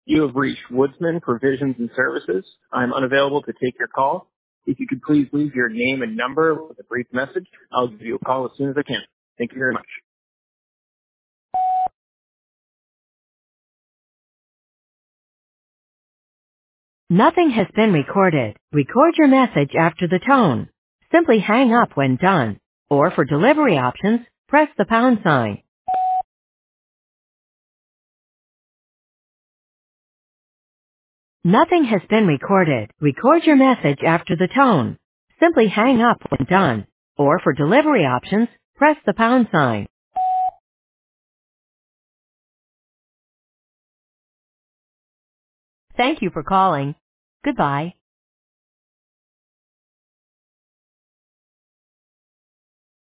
You have reached Woodsman Provisions and Services. I'm unavailable to take your call. If you could please leave your name and number with a brief message, I'll give you a call as soon as I can. Thank you very much. Nothing has been recorded. Record your message after the tone. Simply hang up when done. Or for delivery options, press the pound sign. Nothing has been recorded. Record your message after the tone. Simply hang up when done. Or for delivery options, press the pound sign. Thank you for calling. Goodbye.